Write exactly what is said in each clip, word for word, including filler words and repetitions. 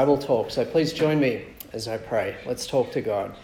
Bible talk. So please join me as I pray. Let's talk to God.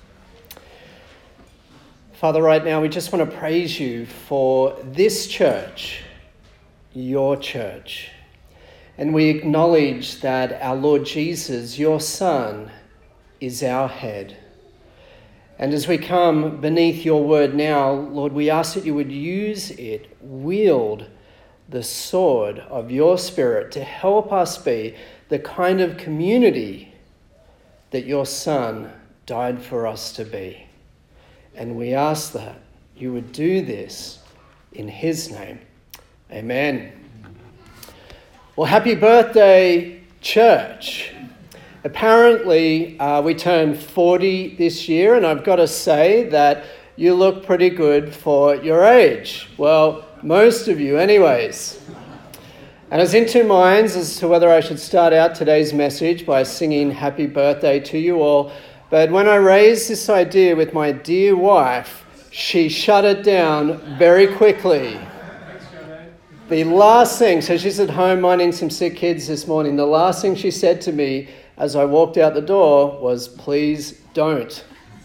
Father, right now we just want to praise you for this church, your church. And we acknowledge that our Lord Jesus, your Son, is our head. And as we come beneath your word now, Lord, we ask that you would use it, wield the sword of your Spirit to help us be the kind of community that your Son died for us to be. And we ask that you would do this in his name. Amen. Well, happy birthday, church. Apparently, uh, we turned forty this year, and I've got to say that you look pretty good for your age. Well, most of you anyways. And I was in two minds as to whether I should start out today's message by singing happy birthday to you all. But when I raised this idea with my dear wife, she shut it down very quickly. The last thing, so she's at home minding some sick kids this morning, the last thing she said to me as I walked out the door was, please don't.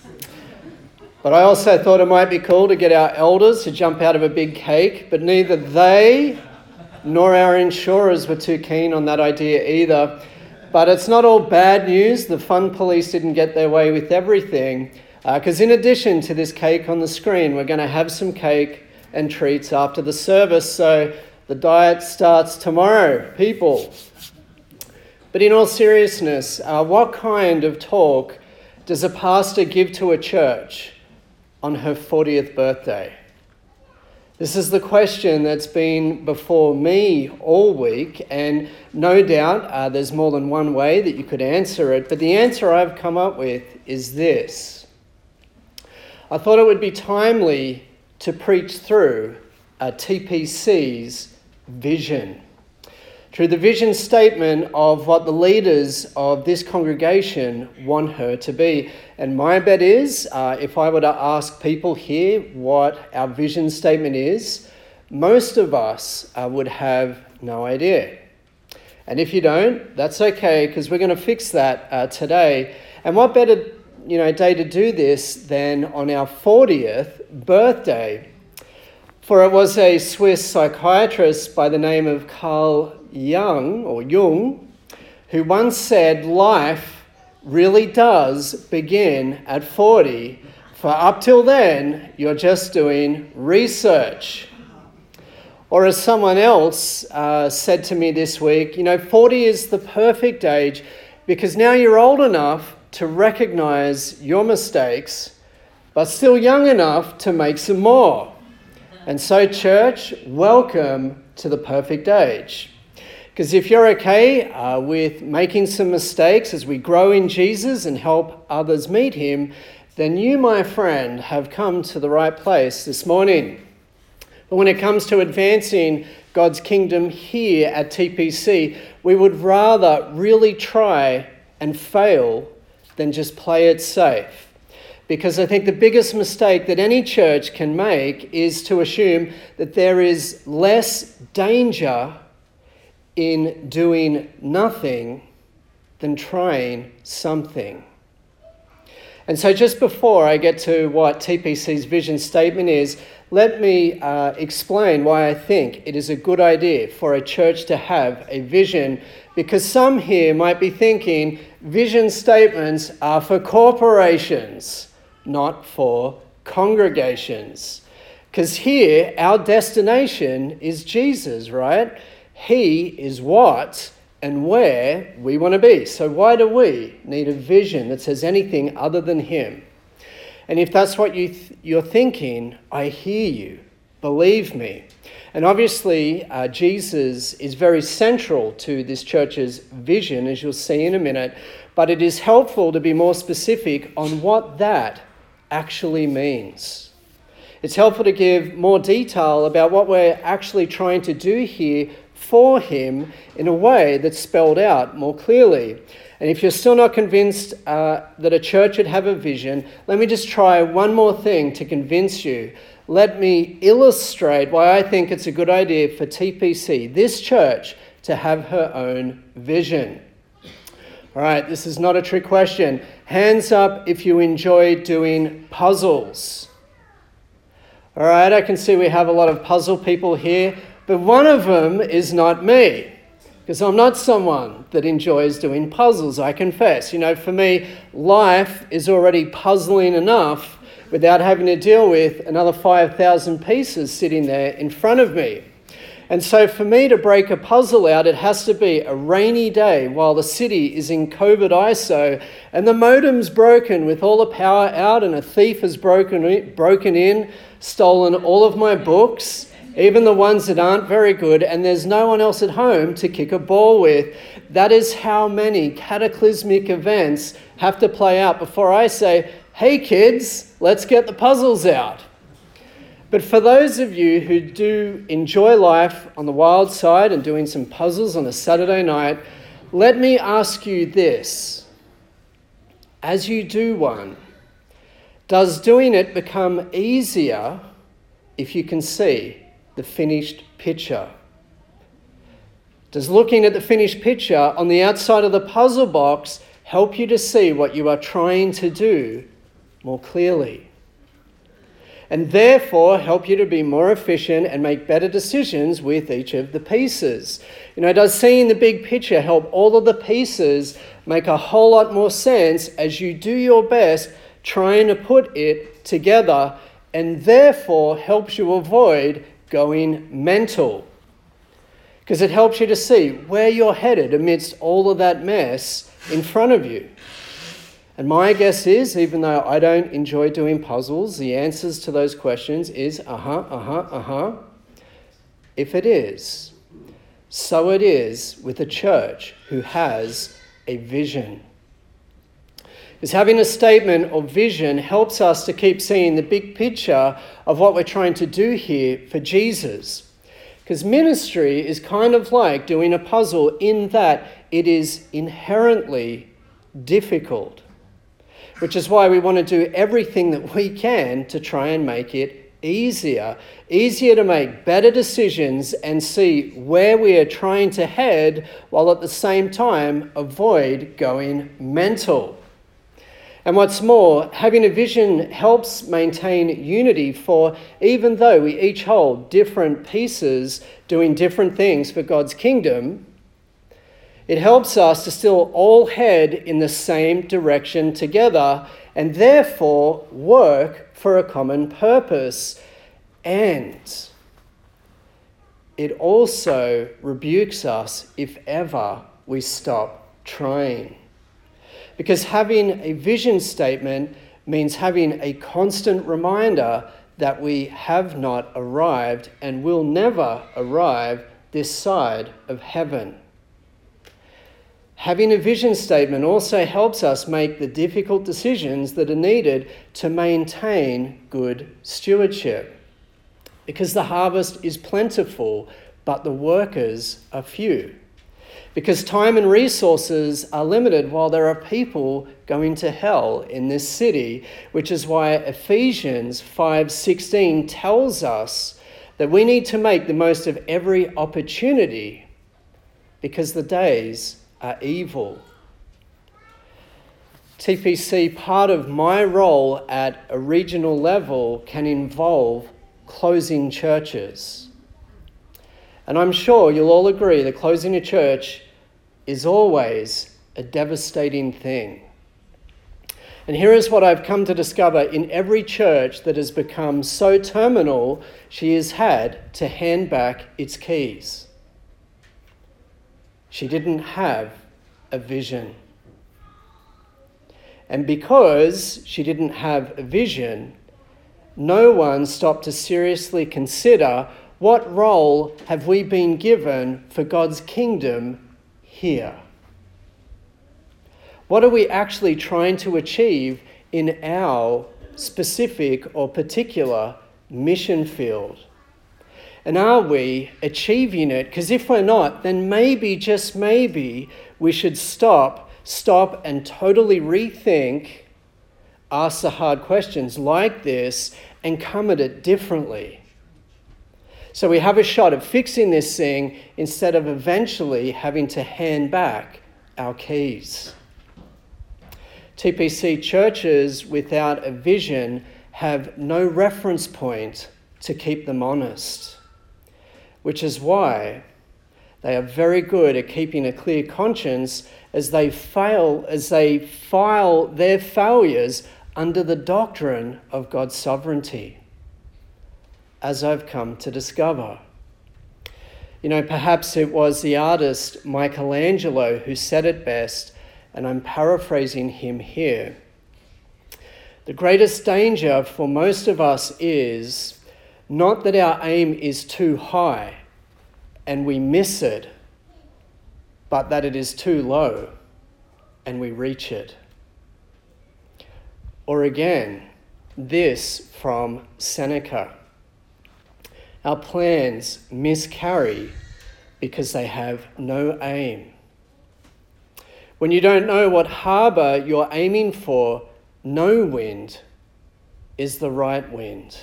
But I also thought it might be cool to get our elders to jump out of a big cake, but neither they nor our insurers were too keen on that idea either. But it's not all bad news. The fun police didn't get their way with everything, because uh, in addition to this cake on the screen, we're going to have some cake and treats after the service. So the diet starts tomorrow, people. But in all seriousness, uh, what kind of talk does a pastor give to a church on her fortieth birthday? This is the question that's been before me all week, and no doubt uh, there's more than one way that you could answer it, but the answer I've come up with is this. I thought it would be timely to preach through a T P C's vision, through the vision statement of what the leaders of this congregation want her to be. And my bet is, uh, if I were to ask people here what our vision statement is, most of us uh, would have no idea. And if you don't, that's okay, because we're going to fix that uh, today. And what better, you know, day to do this than on our fortieth birthday? For it was a Swiss psychiatrist by the name of Carl Jung, or Jung, who once said life really does begin at forty, for up till then, you're just doing research. Or as someone else uh, said to me this week, you know, forty is the perfect age because now you're old enough to recognize your mistakes, but still young enough to make some more. And so, church, welcome to the perfect age. Because if you're okay uh, with making some mistakes as we grow in Jesus and help others meet him, then you, my friend, have come to the right place this morning. But when it comes to advancing God's kingdom here at T P C, we would rather really try and fail than just play it safe. Because I think the biggest mistake that any church can make is to assume that there is less danger in doing nothing than trying something. And so just before I get to what T P C's vision statement is, let me uh, explain why I think it is a good idea for a church to have a vision, because some here might be thinking vision statements are for corporations, not for congregations. Because here, our destination is Jesus, right? He is what and where we want to be. So why do we need a vision that says anything other than him? And if that's what you th- you're thinking, I hear you. Believe me. And obviously, uh, Jesus is very central to this church's vision, as you'll see in a minute. But it is helpful to be more specific on what that actually means. It's helpful to give more detail about what we're actually trying to do here for him in a way that's spelled out more clearly. And if you're still not convinced uh, that a church should have a vision, let me just try one more thing to convince you. Let me illustrate why I think it's a good idea for T P C, this church, to have her own vision. All right, this is not a trick question. Hands up if you enjoy doing puzzles. All right, I can see we have a lot of puzzle people here, but one of them is not me, because I'm not someone that enjoys doing puzzles, I confess. You know, for me, life is already puzzling enough without having to deal with another five thousand pieces sitting there in front of me. And so for me to break a puzzle out, it has to be a rainy day while the city is in COVID I S O and the modem's broken with all the power out and a thief has broken in, broken in, stolen all of my books, even the ones that aren't very good, and there's no one else at home to kick a ball with. That is how many cataclysmic events have to play out before I say, hey kids, let's get the puzzles out. But for those of you who do enjoy life on the wild side and doing some puzzles on a Saturday night, let me ask you this. As you do one, does doing it become easier if you can see the finished picture? Does looking at the finished picture on the outside of the puzzle box help you to see what you are trying to do more clearly? And therefore help you to be more efficient and make better decisions with each of the pieces. You know, does seeing the big picture help all of the pieces make a whole lot more sense as you do your best trying to put it together, and therefore helps you avoid going mental? Because it helps you to see where you're headed amidst all of that mess in front of you. And my guess is, even though I don't enjoy doing puzzles, the answers to those questions is uh-huh, uh-huh, uh-huh. If it is, so it is with a church who has a vision. Because having a statement or vision helps us to keep seeing the big picture of what we're trying to do here for Jesus. Because ministry is kind of like doing a puzzle in that it is inherently difficult. Which is why we want to do everything that we can to try and make it easier. Easier to make better decisions and see where we are trying to head, while at the same time avoid going mental. And what's more, having a vision helps maintain unity, for even though we each hold different pieces doing different things for God's kingdom, it helps us to still all head in the same direction together and therefore work for a common purpose. And it also rebukes us if ever we stop trying. Because having a vision statement means having a constant reminder that we have not arrived and will never arrive this side of heaven. Having a vision statement also helps us make the difficult decisions that are needed to maintain good stewardship. Because the harvest is plentiful, but the workers are few. Because time and resources are limited while there are people going to hell in this city, which is why Ephesians five sixteen tells us that we need to make the most of every opportunity because the days are evil. T P C, part of my role at a regional level can involve closing churches. And I'm sure you'll all agree that closing a church is always a devastating thing. And here is what I've come to discover in every church that has become so terminal, she has had to hand back its keys. She didn't have a vision. And because she didn't have a vision, no one stopped to seriously consider, what role have we been given for God's kingdom here? What are we actually trying to achieve in our specific or particular mission field? And are we achieving it? Because if we're not, then maybe, just maybe, we should stop, stop and totally rethink, ask the hard questions like this, and come at it differently. So we have a shot at fixing this thing instead of eventually having to hand back our keys. T P C churches without a vision have no reference point to keep them honest, which is why they are very good at keeping a clear conscience as they fail, as they file their failures under the doctrine of God's sovereignty, as I've come to discover. You know, perhaps it was the artist Michelangelo who said it best, and I'm paraphrasing him here. The greatest danger for most of us is not that our aim is too high and we miss it, but that it is too low and we reach it. Or again, this from Seneca. Our plans miscarry because they have no aim. When you don't know what harbour you're aiming for, no wind is the right wind.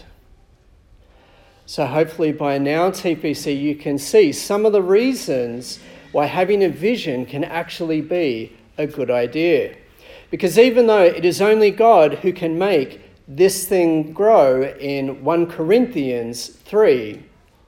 So hopefully by now, T P C, you can see some of the reasons why having a vision can actually be a good idea. Because even though it is only God who can make this thing grow in First Corinthians three,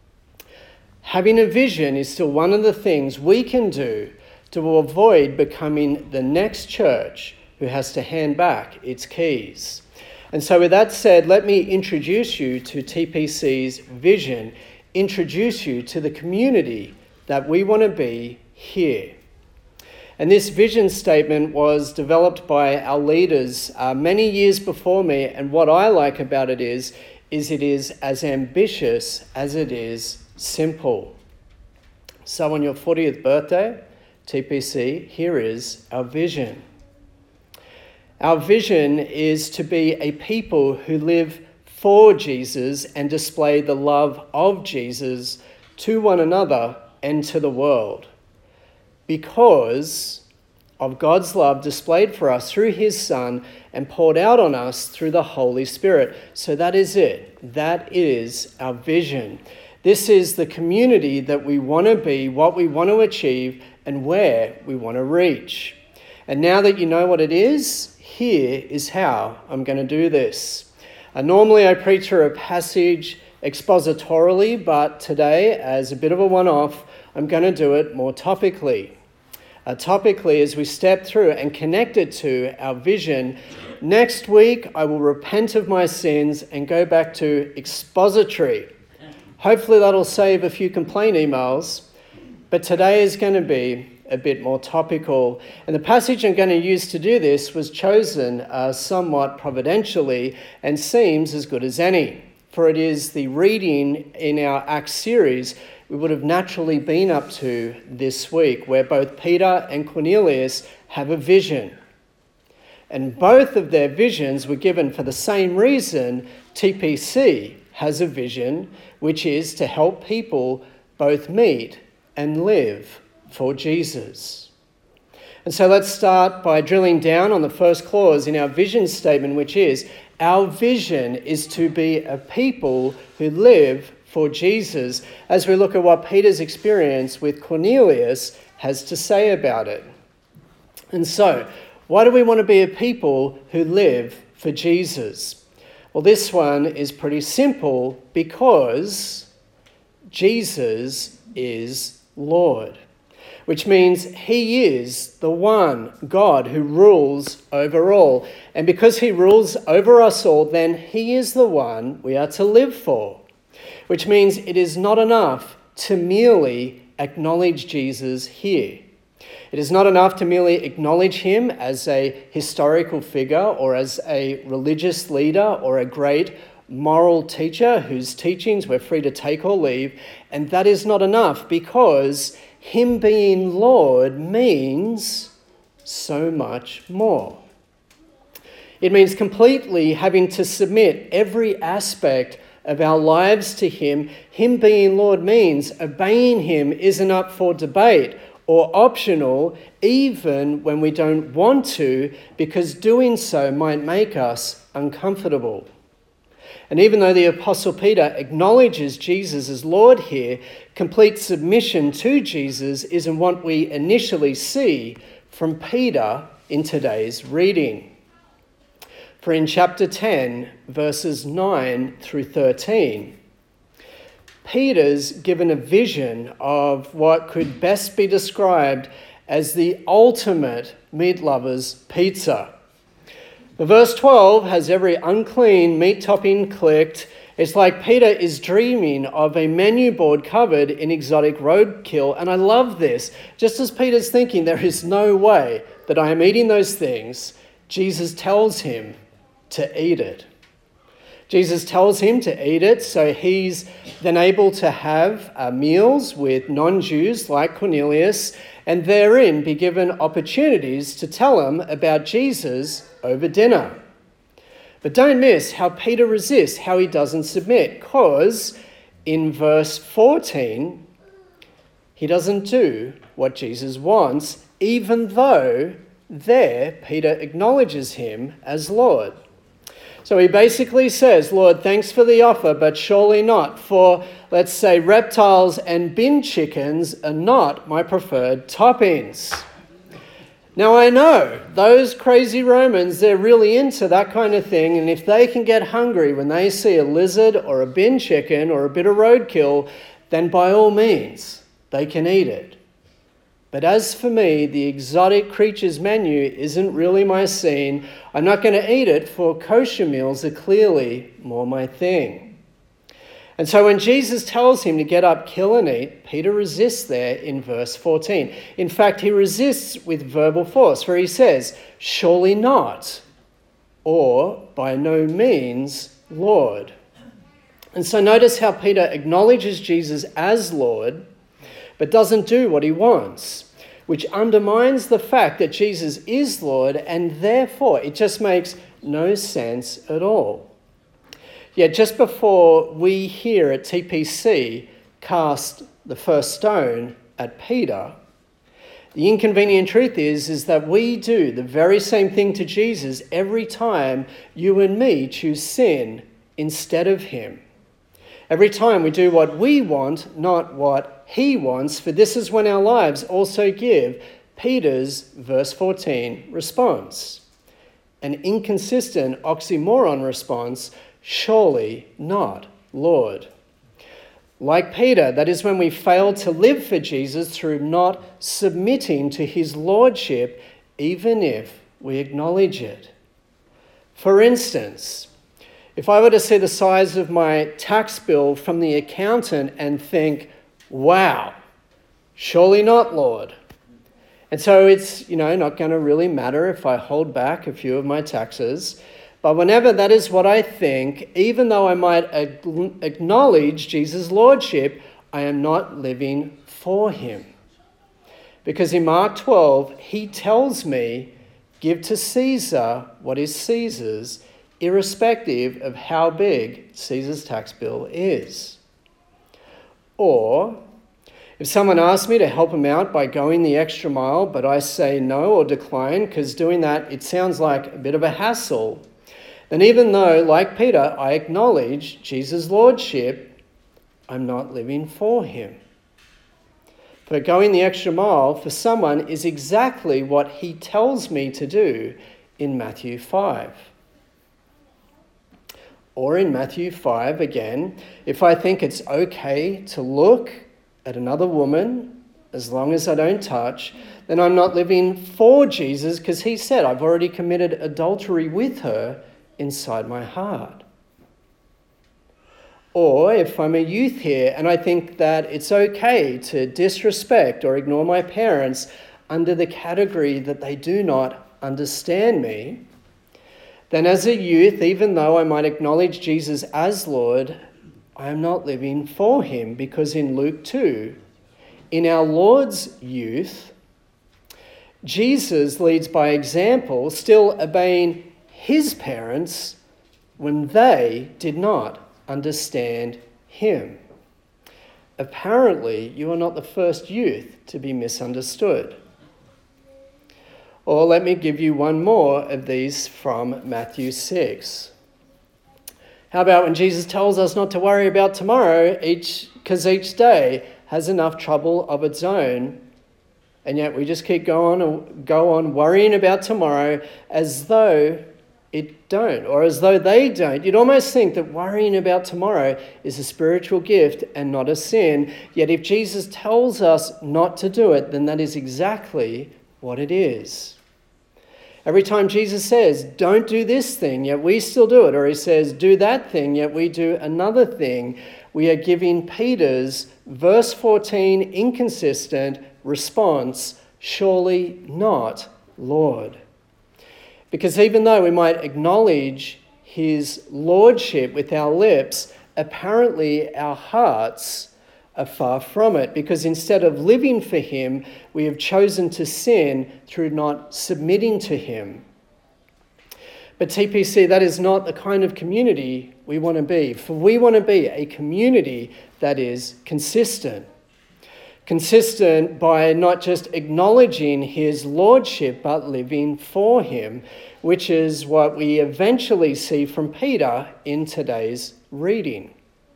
having a vision is still one of the things we can do to avoid becoming the next church who has to hand back its keys. And so with that said, let me introduce you to T P C's vision, introduce you to the community that we want to be here. And this vision statement was developed by our leaders uh, many years before me, and what I like about it is, is it is as ambitious as it is simple. So on your fortieth birthday, T P C, here is our vision. Our vision is to be a people who live for Jesus and display the love of Jesus to one another and to the world, because of God's love displayed for us through his Son and poured out on us through the Holy Spirit. So that is it. That is our vision. This is the community that we want to be, what we want to achieve, and where we want to reach. And now that you know what it is, here is how I'm going to do this. Uh, normally I preach through a passage expositorily, but today, as a bit of a one-off, I'm going to do it more topically. Uh, topically, as we step through and connect it to our vision, next week I will repent of my sins and go back to expository. Hopefully that'll save a few complaint emails, but today is going to be a bit more topical. And the passage I'm going to use to do this was chosen uh, somewhat providentially and seems as good as any, for it is the reading in our Acts series we would have naturally been up to this week, where both Peter and Cornelius have a vision. And both of their visions were given for the same reason. T P C has a vision, which is to help people both meet and live for Jesus. And so let's start by drilling down on the first clause in our vision statement, which is, our vision is to be a people who live for Jesus, as we look at what Peter's experience with Cornelius has to say about it. And so, why do we want to be a people who live for Jesus? Well, this one is pretty simple, because Jesus is Lord, which means he is the one God who rules over all. And because he rules over us all, then he is the one we are to live for, which means it is not enough to merely acknowledge Jesus here. It is not enough to merely acknowledge him as a historical figure or as a religious leader or a great moral teacher whose teachings we're free to take or leave. And that is not enough, because him being Lord means so much more. It means completely having to submit every aspect of our lives to him. Him being Lord means obeying him isn't up for debate or optional, even when we don't want to, because doing so might make us uncomfortable. And even though the Apostle Peter acknowledges Jesus as Lord here, complete submission to Jesus isn't what we initially see from Peter in today's reading. For in chapter ten, verses nine through thirteen, Peter's given a vision of what could best be described as the ultimate meat lover's pizza. The verse twelve has every unclean meat topping clicked. It's like Peter is dreaming of a menu board covered in exotic roadkill. And I love this. Just as Peter's thinking, there is no way that I am eating those things, Jesus tells him to eat it. Jesus tells him to eat it, so he's then able to have uh, meals with non-Jews like Cornelius, and therein be given opportunities to tell them about Jesus over dinner. But don't miss how Peter resists, how he doesn't submit, because in verse fourteen, he doesn't do what Jesus wants, even though there Peter acknowledges him as Lord. So he basically says, Lord, thanks for the offer, but surely not, for, let's say, reptiles and bin chickens are not my preferred toppings. Now I know those crazy Romans, they're really into that kind of thing, and if they can get hungry when they see a lizard or a bin chicken or a bit of roadkill, then by all means, they can eat it. But as for me, the exotic creatures menu isn't really my scene. I'm not going to eat it, for kosher meals are clearly more my thing. And so when Jesus tells him to get up, kill and eat, Peter resists there in verse fourteen. In fact, he resists with verbal force, for he says, surely not, or by no means, Lord. And so notice how Peter acknowledges Jesus as Lord, but doesn't do what he wants, which undermines the fact that Jesus is Lord, and therefore it just makes no sense at all. Yet just before we here at T P C cast the first stone at Peter, the inconvenient truth is, is that we do the very same thing to Jesus every time you and me choose sin instead of him. Every time we do what we want, not what he wants, for this is when our lives also give Peter's, verse fourteen, response. An inconsistent oxymoron response, surely not, Lord. Like Peter, that is when we fail to live for Jesus through not submitting to his lordship, even if we acknowledge it. For instance, if I were to see the size of my tax bill from the accountant and think, wow, surely not, Lord. And so it's, you know, not going to really matter if I hold back a few of my taxes. But whenever that is what I think, even though I might acknowledge Jesus' lordship, I am not living for him. Because in Mark twelve, he tells me, give to Caesar what is Caesar's, irrespective of how big Caesar's tax bill is. Or, if someone asks me to help them out by going the extra mile, but I say no or decline, because doing that, it sounds like a bit of a hassle, then even though, like Peter, I acknowledge Jesus' lordship, I'm not living for him. But going the extra mile for someone is exactly what he tells me to do in Matthew five. Or in Matthew five, again, if I think it's okay to look at another woman as long as I don't touch, then I'm not living for Jesus, because he said I've already committed adultery with her inside my heart. Or if I'm a youth here and I think that it's okay to disrespect or ignore my parents under the category that they do not understand me, then as a youth, even though I might acknowledge Jesus as Lord, I am not living for him, because in Luke two, in our Lord's youth, Jesus leads by example, still obeying his parents when they did not understand him. Apparently, you are not the first youth to be misunderstood. Or let me give you one more of these from Matthew six. How about when Jesus tells us not to worry about tomorrow, each because each day has enough trouble of its own, and yet we just keep going and go on worrying about tomorrow as though it don't, or as though they don't. You'd almost think that worrying about tomorrow is a spiritual gift and not a sin. Yet if Jesus tells us not to do it, then that is exactly what it is. Every time Jesus says, don't do this thing, yet we still do it, or he says, do that thing, yet we do another thing, we are giving Peter's verse fourteen inconsistent response, surely not, Lord. Because even though we might acknowledge his lordship with our lips, apparently our hearts are far from it, because instead of living for him, we have chosen to sin through not submitting to him. But T P C, that is not the kind of community we want to be. For we want to be a community that is consistent. Consistent by not just acknowledging his lordship, but living for him, which is what we eventually see from Peter in today's reading.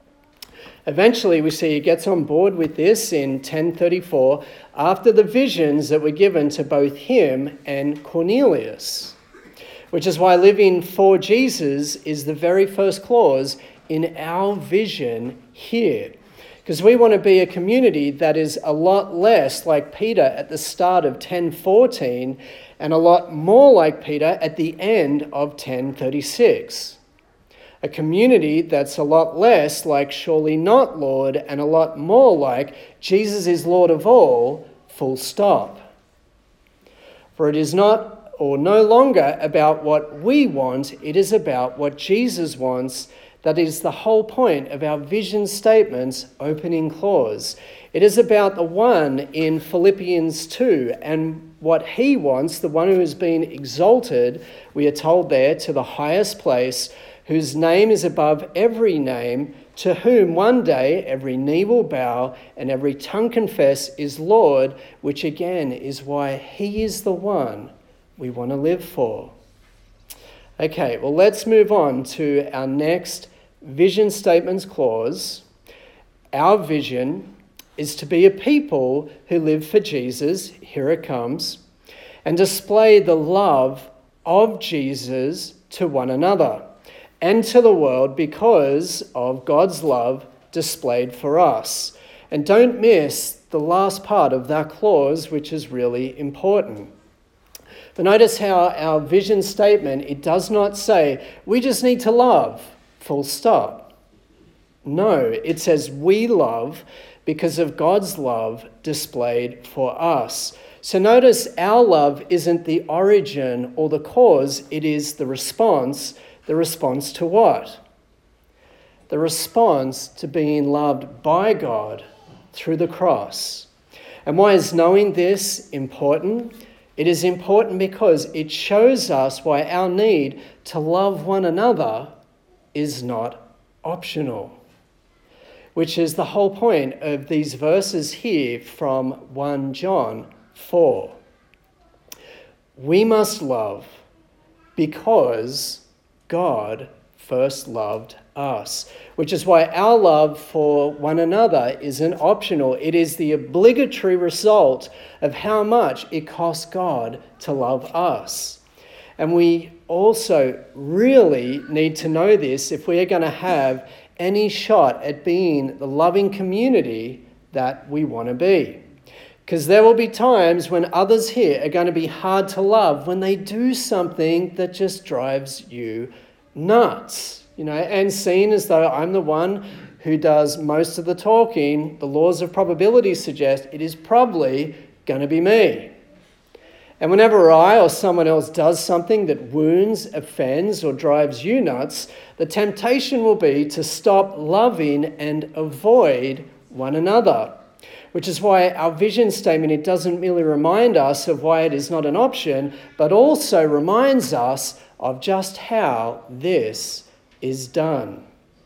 Eventually, we see he gets on board with this in ten thirty-four after the visions that were given to both him and Cornelius, which is why living for Jesus is the very first clause in our vision here. Because we want to be a community that is a lot less like Peter at the start of ten fourteen and a lot more like Peter at the end of ten thirty-six. A community that's a lot less like surely not Lord and a lot more like Jesus is Lord of all, full stop. For it is not or no longer about what we want, it is about what Jesus wants. That is the whole point of our vision statement's opening clause. It is about the one in Philippians two and what he wants, the one who has been exalted, we are told there, to the highest place, whose name is above every name, to whom one day every knee will bow and every tongue confess is Lord, which again is why he is the one we want to live for. Okay, well, let's move on to our next vision statements clause. Our vision is to be a people who live for Jesus, here it comes, and display the love of Jesus to one another and to the world because of God's love displayed for us. And don't miss the last part of that clause, which is really important. But notice how our vision statement, it does not say, we just need to love, full stop. No, it says we love because of God's love displayed for us. So notice our love isn't the origin or the cause, it is the response. The response to what? The response to being loved by God through the cross. And why is knowing this important? It is important because it shows us why our need to love one another is not optional, which is the whole point of these verses here from First John four. We must love because God first loved us, which is why our love for one another isn't optional. It is the obligatory result of how much it costs God to love us. And we also really need to know this if we are going to have any shot at being the loving community that we want to be. Because there will be times when others here are going to be hard to love when they do something that just drives you nuts. You know, and seen as though I'm the one who does most of the talking, the laws of probability suggest it is probably going to be me. And whenever I or someone else does something that wounds, offends, or drives you nuts, the temptation will be to stop loving and avoid one another. Which is why our vision statement, it doesn't merely remind us of why it is not an option, but also reminds us of just how this is done.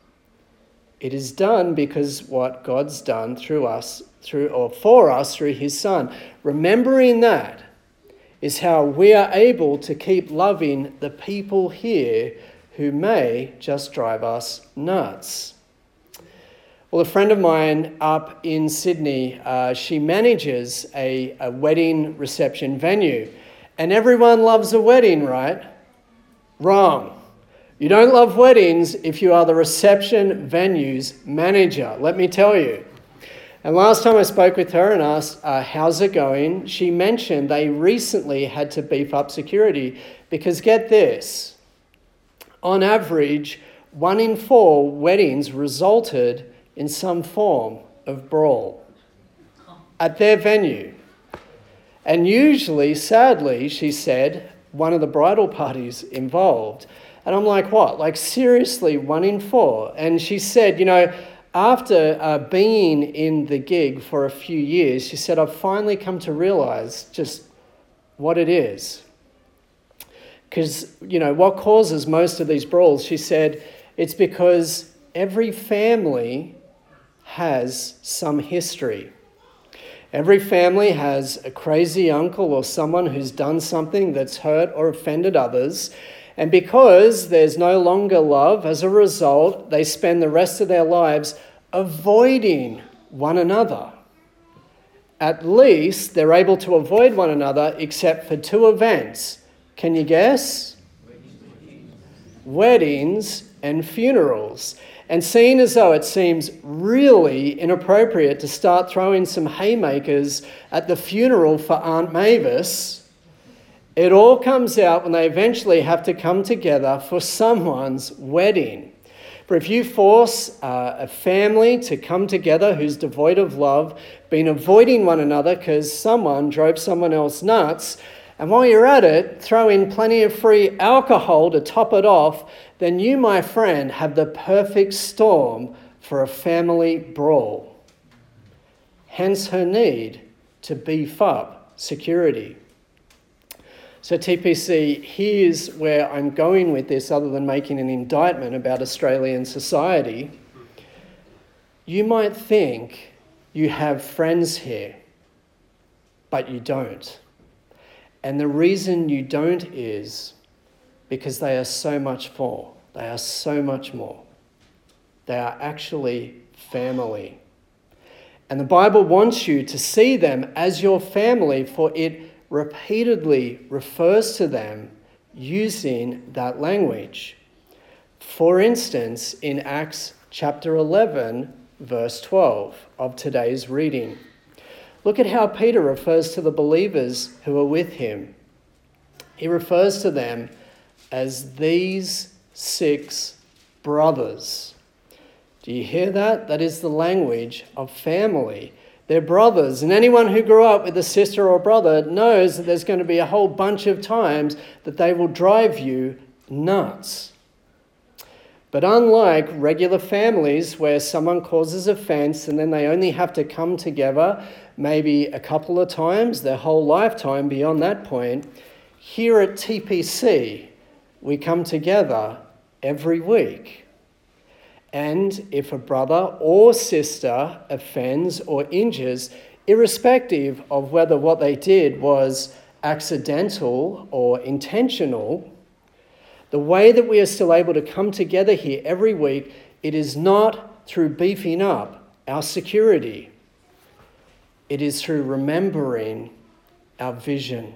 It is done because what God's done through us, through or for us through his Son. Remembering that is how we are able to keep loving the people here who may just drive us nuts. Well, a friend of mine up in Sydney, uh, she manages a, a wedding reception venue. And everyone loves a wedding, right? Wrong. You don't love weddings if you are the reception venues manager, let me tell you. And last time I spoke with her and asked, uh, how's it going? She mentioned they recently had to beef up security because get this, on average, one in four weddings resulted in some form of brawl at their venue. And usually, sadly, she said, one of the bridal parties involved. And I'm like, what? Like, seriously, one in four? And she said, you know, after uh, being in the gig for a few years, she said, I've finally come to realize just what it is. Because, you know, what causes most of these brawls, she said, it's because every family has some history. Every family has a crazy uncle or someone who's done something that's hurt or offended others. And because there's no longer love, as a result, they spend the rest of their lives avoiding one another. At least they're able to avoid one another except for two events. Can you guess? Weddings and funerals. And seeing as though it seems really inappropriate to start throwing some haymakers at the funeral for Aunt Mavis, it all comes out when they eventually have to come together for someone's wedding. For if you force uh, a family to come together who's devoid of love, been avoiding one another because someone drove someone else nuts, and while you're at it, throw in plenty of free alcohol to top it off, then you, my friend, have the perfect storm for a family brawl. Hence her need to beef up security. So T P C, here's where I'm going with this, other than making an indictment about Australian society. You might think you have friends here, but you don't. And the reason you don't is because they are so much more. They are so much more. They are actually family. And the Bible wants you to see them as your family, for it repeatedly refers to them using that language. For instance, in Acts chapter eleven, verse twelve of today's reading. Look at how Peter refers to the believers who are with him. He refers to them as these six brothers. Do you hear that? That is the language of family. They're brothers, and anyone who grew up with a sister or brother knows that there's going to be a whole bunch of times that they will drive you nuts. But unlike regular families where someone causes offense and then they only have to come together maybe a couple of times, their whole lifetime beyond that point, here at T P C, we come together every week. And if a brother or sister offends or injures, irrespective of whether what they did was accidental or intentional, the way that we are still able to come together here every week, it is not through beefing up our security. It is through remembering our vision.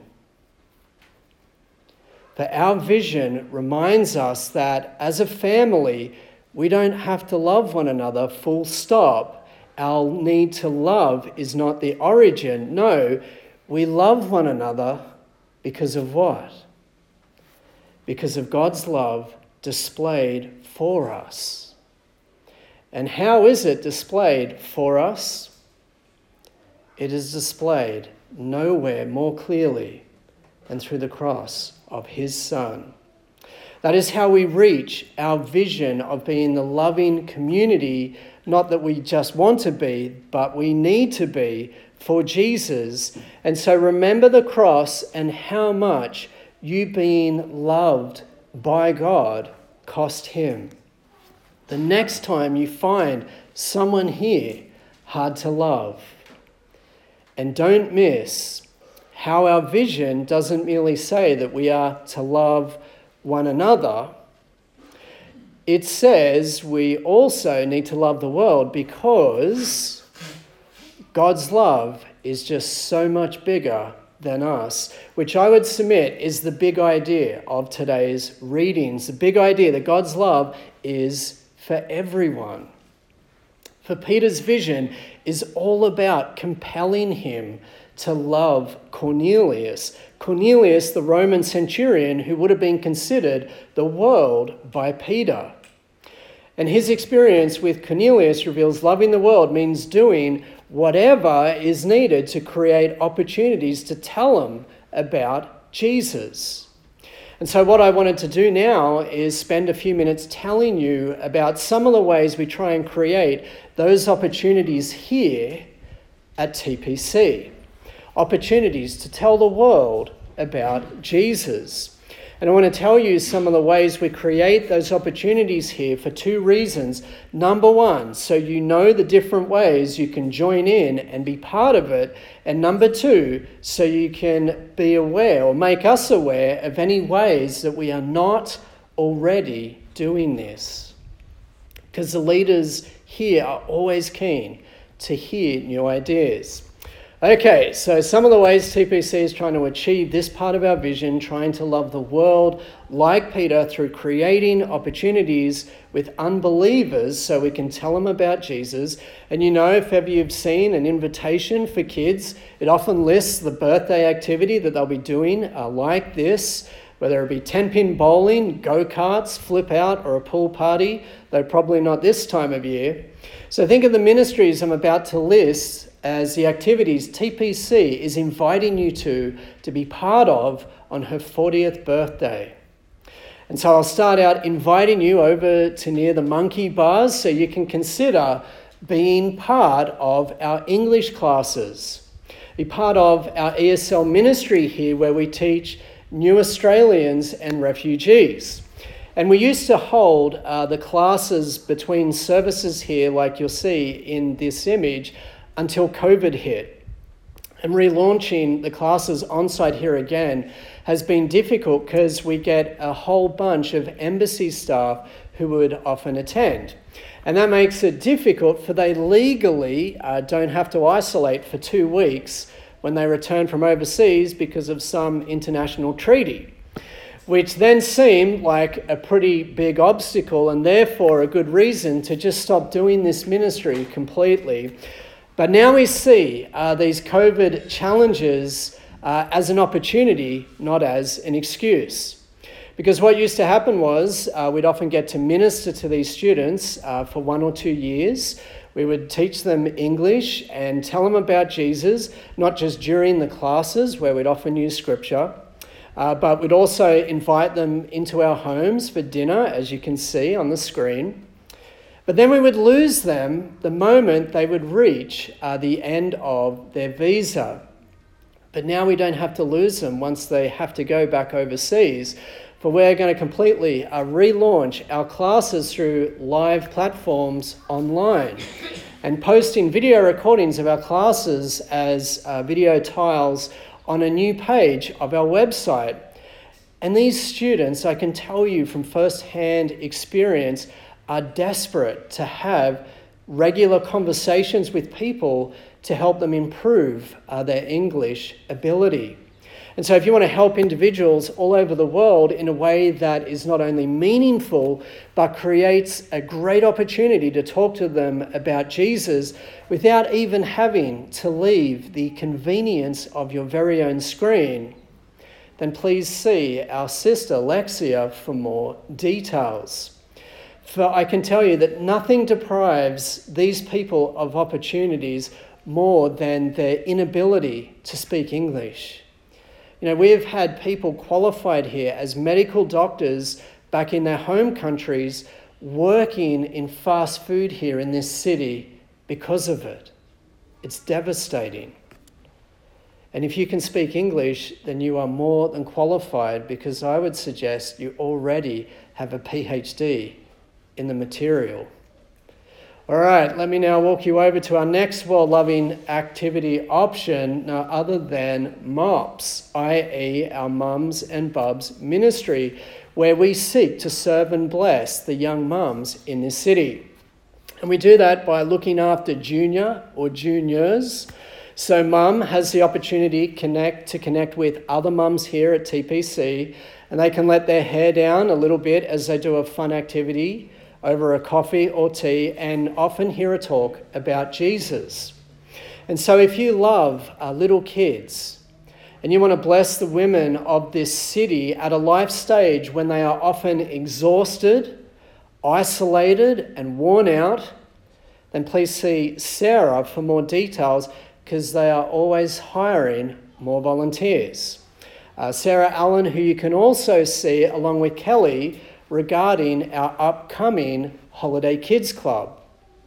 For our vision reminds us that as a family, we don't have to love one another full stop. Our need to love is not the origin. No, we love one another because of what? Because of God's love displayed for us. And how is it displayed for us? It is displayed nowhere more clearly than through the cross of his Son. That is how we reach our vision of being the loving community, not that we just want to be, but we need to be for Jesus. And so remember the cross and how much you being loved by God cost him. The next time you find someone here hard to love. And don't miss how our vision doesn't merely say that we are to love one another. It says we also need to love the world because God's love is just so much bigger than us, which I would submit is the big idea of today's readings. The big idea that God's love is for everyone. For Peter's vision is all about compelling him to love Cornelius. Cornelius, the Roman centurion who would have been considered the world by Peter. And his experience with Cornelius reveals loving the world means doing whatever is needed to create opportunities to tell them about Jesus. And so what I wanted to do now is spend a few minutes telling you about some of the ways we try and create those opportunities here at T P C. Opportunities to tell the world about Jesus. And I want to tell you some of the ways we create those opportunities here for two reasons. Number one, so you know the different ways you can join in and be part of it. And number two, so you can be aware or make us aware of any ways that we are not already doing this. Because the leaders here are always keen to hear new ideas. Okay, so some of the ways T P C is trying to achieve this part of our vision, trying to love the world like Peter through creating opportunities with unbelievers so we can tell them about Jesus. And you know, if ever you've seen an invitation for kids, it often lists the birthday activity that they'll be doing uh, like this, whether it be ten-pin bowling, go-karts, flip out, or a pool party, though probably not this time of year. So think of the ministries I'm about to list as the activities T P C is inviting you to to be part of on her fortieth birthday. And so I'll start out inviting you over to near the monkey bars so you can consider being part of our English classes. Be part of our E S L ministry here where we teach new Australians and refugees. And we used to hold uh, the classes between services here, like you'll see in this image, until COVID hit. And relaunching the classes on-site here again has been difficult because we get a whole bunch of embassy staff who would often attend. And that makes it difficult for they legally uh, don't have to isolate for two weeks when they return from overseas because of some international treaty, which then seemed like a pretty big obstacle and therefore a good reason to just stop doing this ministry completely. But now we see uh, these COVID challenges uh, as an opportunity, not as an excuse. Because what used to happen was uh, we'd often get to minister to these students uh, for one or two years. We would teach them English and tell them about Jesus, not just during the classes where we'd often use scripture, uh, but we'd also invite them into our homes for dinner, as you can see on the screen. But then we would lose them the moment they would reach uh, the end of their visa. But now we don't have to lose them once they have to go back overseas, for we're going to completely uh, relaunch our classes through live platforms online and posting video recordings of our classes as uh, video tiles on a new page of our website. And these students, I can tell you from first-hand experience, are desperate to have regular conversations with people to help them improve uh, their English ability. And so if you want to help individuals all over the world in a way that is not only meaningful, but creates a great opportunity to talk to them about Jesus without even having to leave the convenience of your very own screen, then please see our sister Lexia for more details. For I can tell you that nothing deprives these people of opportunities more than their inability to speak English. You know, we have had people qualified here as medical doctors back in their home countries working in fast food here in this city because of it. It's devastating. And if you can speak English, then you are more than qualified, because I would suggest you already have a P H D in the material. All right, let me now walk you over to our next world-loving activity option, no other than MOPS, that is our Mums and Bubs ministry, where we seek to serve and bless the young mums in this city. And we do that by looking after junior or juniors, So mum has the opportunity connect to connect with other mums here at T P C, and they can let their hair down a little bit as they do a fun activity over a coffee or tea, and often hear a talk about Jesus. And so if you love uh, little kids, and you want to bless the women of this city at a life stage when they are often exhausted, isolated, and worn out, then please see Sarah for more details, because they are always hiring more volunteers. Uh, Sarah Allen, who you can also see along with Kelly, regarding our upcoming Holiday Kids Club,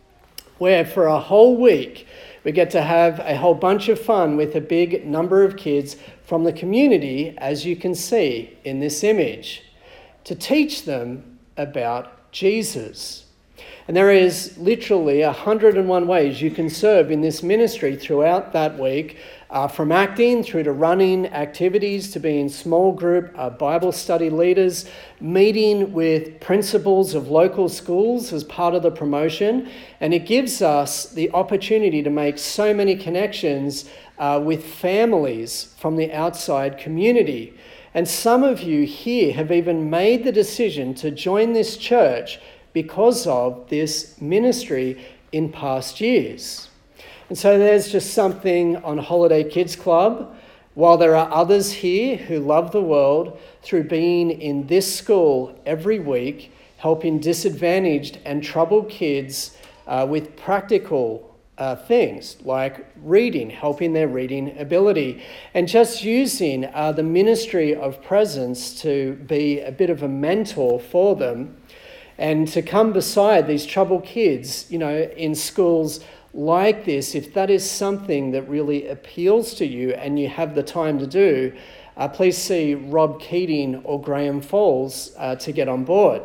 where for a whole week we get to have a whole bunch of fun with a big number of kids from the community, as you can see in this image, to teach them about Jesus. And there is literally one hundred and one ways you can serve in this ministry throughout that week, uh, from acting through to running activities, to being small group uh, Bible study leaders, meeting with principals of local schools as part of the promotion. And it gives us the opportunity to make so many connections uh, with families from the outside community. And some of you here have even made the decision to join this church because of this ministry in past years. And so there's just something on Holiday Kids Club, while there are others here who love the world through being in this school every week, helping disadvantaged and troubled kids uh, with practical uh, things like reading, helping their reading ability, and just using uh, the ministry of presence to be a bit of a mentor for them, and to come beside these troubled kids, you know, in schools like this. If that is something that really appeals to you and you have the time to do, uh, please see Rob Keating or Graham Falls uh, to get on board.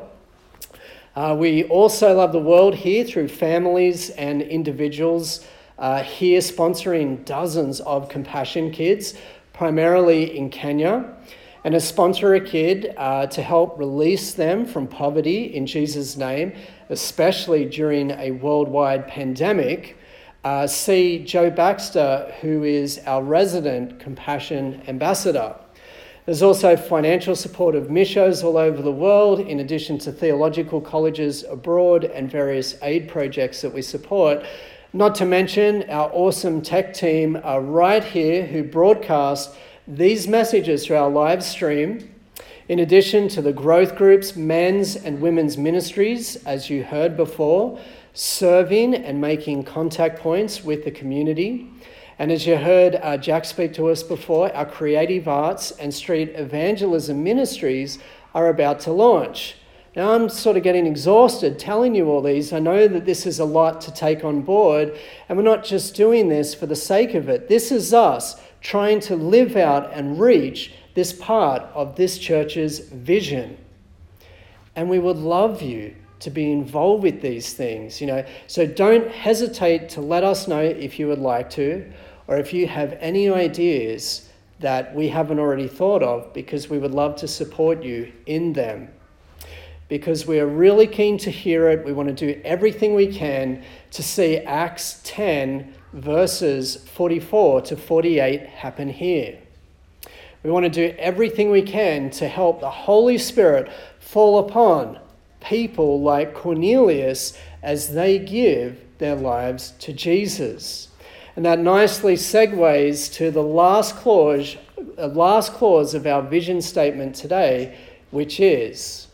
Uh, we also love the world here through families and individuals uh, here sponsoring dozens of Compassion Kids, primarily in Kenya, and to sponsor a kid uh, to help release them from poverty in Jesus' name, especially during a worldwide pandemic. Uh, see Joe Baxter, who is our resident Compassion Ambassador. There's also financial support of missions all over the world, in addition to theological colleges abroad and various aid projects that we support. Not to mention our awesome tech team are right here who broadcast these messages through our live stream, in addition to the growth groups, men's and women's ministries, as you heard before, serving and making contact points with the community. And as you heard uh, Jack speak to us before, our creative arts and street evangelism ministries are about to launch. Now, I'm sort of getting exhausted telling you all these. I know that this is a lot to take on board, and we're not just doing this for the sake of it. This is us trying to live out and reach this part of this church's vision. And we would love you to be involved with these things, you know. So don't hesitate to let us know if you would like to, or if you have any ideas that we haven't already thought of, because we would love to support you in them. Because we are really keen to hear it. We want to do everything we can to see Acts ten verses forty-four to forty-eight happen here. We want to do everything we can to help the Holy Spirit fall upon people like Cornelius as they give their lives to Jesus. And that nicely segues to the last clause, uh, last clause of our vision statement today, which is,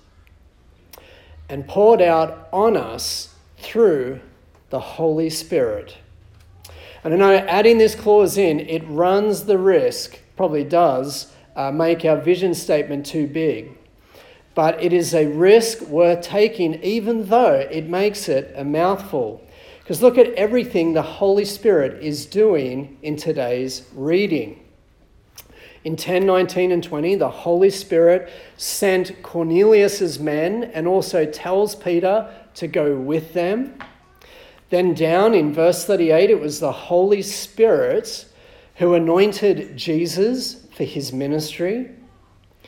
and poured out on us through the Holy Spirit. And I know adding this clause in, it runs the risk, probably does, uh, make our vision statement too big. But it is a risk worth taking, even though it makes it a mouthful. Because look at everything the Holy Spirit is doing in today's reading. In ten, nineteen, and twenty, the Holy Spirit sent Cornelius's men and also tells Peter to go with them. Then down in verse thirty-eight, it was the Holy Spirit who anointed Jesus for his ministry.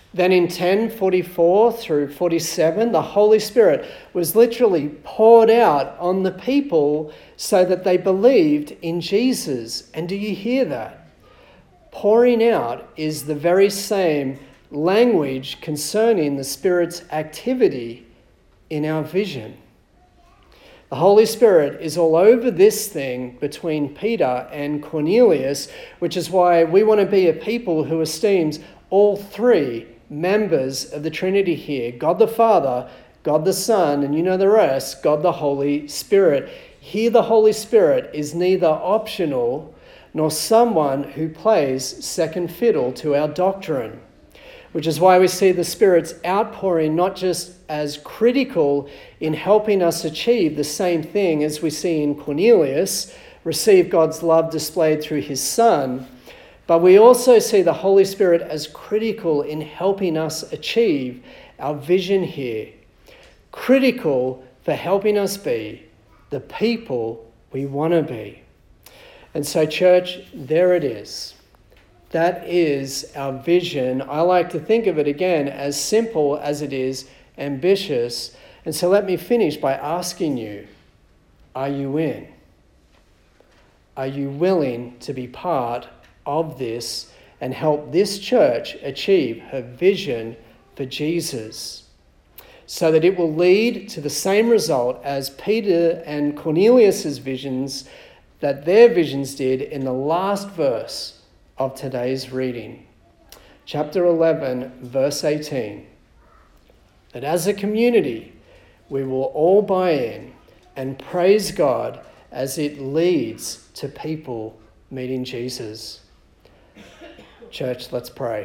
Then in ten forty-four through forty-seven, the Holy Spirit was literally poured out on the people so that they believed in Jesus. And do you hear that? Pouring out is the very same language concerning the Spirit's activity in our vision. The Holy Spirit is all over this thing between Peter and Cornelius, which is why we want to be a people who esteems all three members of the Trinity here: God the Father, God the Son, and you know the rest, God the Holy Spirit. Here the Holy Spirit is neither optional nor someone who plays second fiddle to our doctrine, which is why we see the Spirit's outpouring not just as critical in helping us achieve the same thing as we see in Cornelius, receive God's love displayed through his Son, but we also see the Holy Spirit as critical in helping us achieve our vision here. Critical for helping us be the people we want to be. And so, church, there it is. That is our vision. I like to think of it again as simple as it is ambitious. And so let me finish by asking you, are you in? Are you willing to be part of this and help this church achieve her vision for Jesus, so that it will lead to the same result as Peter and Cornelius's visions, that their visions did in the last verse of today's reading. Chapter eleven, verse eighteen. That as a community, we will all buy in and praise God as it leads to people meeting Jesus. Church, let's pray.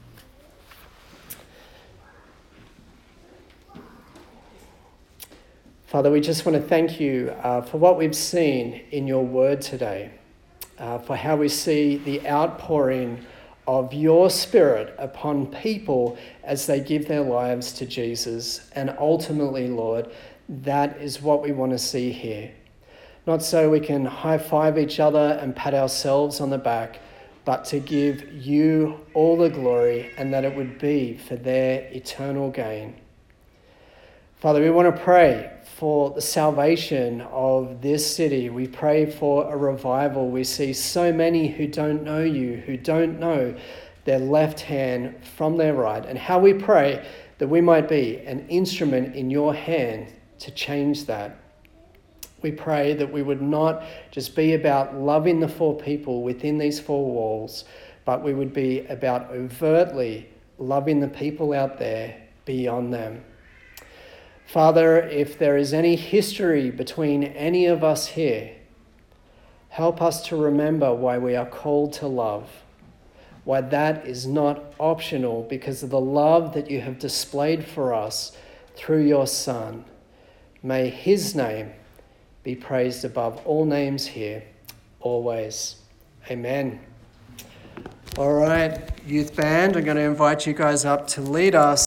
Father, we just want to thank you uh, for what we've seen in your word today, uh, for how we see the outpouring of your Spirit upon people as they give their lives to Jesus. And ultimately, Lord, that is what we want to see here. Not so we can high-five each other and pat ourselves on the back, but to give you all the glory, and that it would be for their eternal gain. Father, we want to pray for the salvation of this city. We pray for a revival. We see so many who don't know you, who don't know their left hand from their right, and how we pray that we might be an instrument in your hand to change that. We pray that we would not just be about loving the four people within these four walls, but we would be about overtly loving the people out there beyond them. Father, if there is any history between any of us here, help us to remember why we are called to love, why that is not optional because of the love that you have displayed for us through your Son. May his name be praised above all names here, always. Amen. All right, youth band, I'm going to invite you guys up to lead us